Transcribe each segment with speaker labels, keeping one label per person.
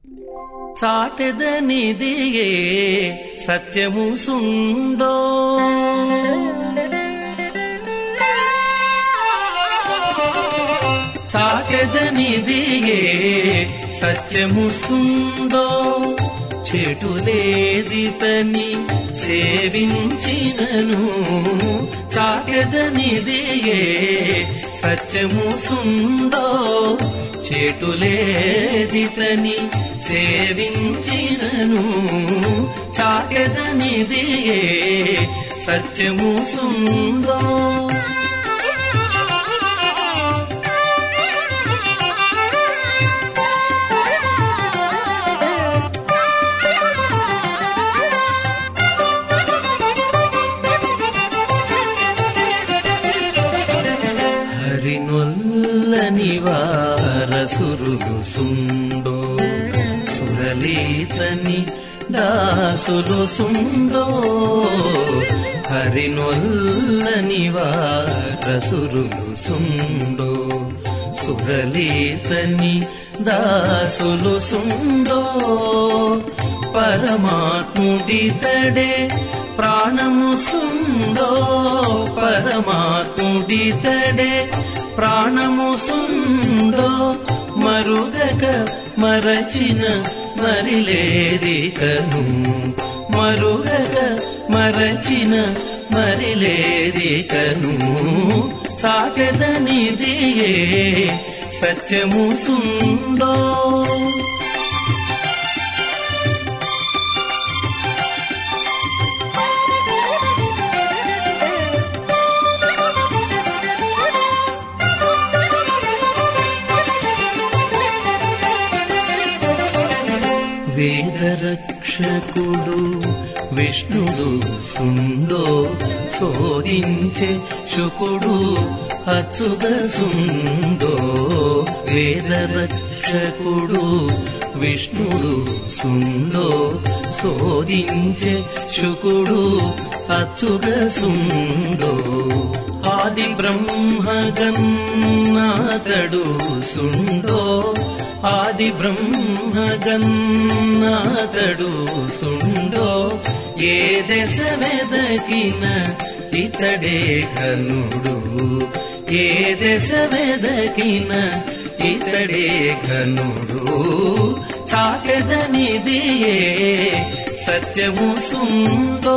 Speaker 1: చాటెదనిదియే సత్యము సుండో చాటెదనిదియే సత్యము సుండో చెటులేదితని సేవించినను చాటెదనిదియే సత్యము సుండో చెటులేదితని సేవించినను చాటెదనిదియే సత్యము సుండో హరినొల్లని వారసురులు సుండో సురలీతని దాసులు సుండో హరినొల్లని వారసురులు సుండో సురలీతని దాసులు సుండో పరమాత్ముడితడే ప్రాణము సుండో పరమాత్ముడితడే ప్రాణము సుండో మరుగక మరచిన మరిలేదికను మరుగక మరచిన మరిలేదికను చాటెదనిదియే సత్యము సుండో వేదరక్షకుడు విష్ణుడు సుండో శోధించే శుకుడు అచ్యుత సుండో వేదరక్షకుడు విష్ణుడు సుండో శోధించే శుకుడు అచ్యుత సుండో ఆది బ్రహ్మగన్నాథడు సుండో ఆది బ్రహ్మగన్నాథడు సుండో ఏ దశ వెదకిన ఇతడే ఘనుడు ఏ దశ వెదకిన ఇతడే ఘనుడు చాటెదనిదియే సత్యము సుండో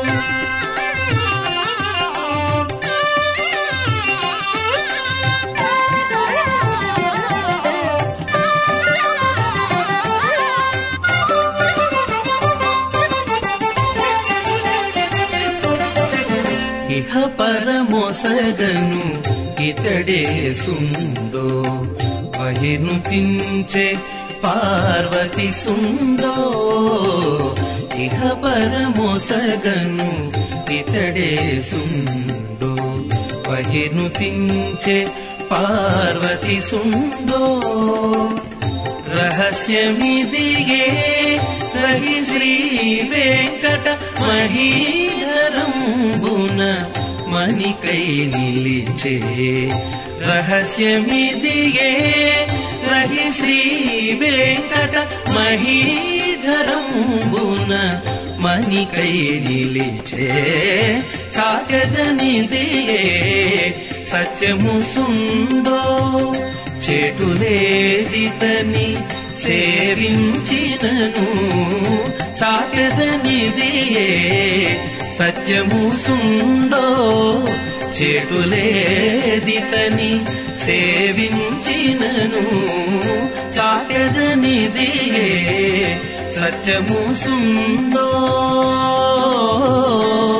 Speaker 1: ఇహ పరమొసగను ఇతడే సుండో బహిర్నుతించే పార్వతి సుండో ఇహ పరమొసగను ఇతడే సుండో బహిర్నుతించే పార్వతి సుండో రహస్యమిదియే రహి శ్రీ వెంకట మహీధరంబున మణికై నిలిచే రహస్యమిదియే రహి శ్రీ వెంకట మహీధరంబున మణికై నిలిచే చాటెదనిదియే సత్యము సుండో చెటులేదితని సేవించినను చాటెదనిదియే సత్యము సుండో చెటులేదితని సేవించినను చాటెదనిదియే సత్యము సుండో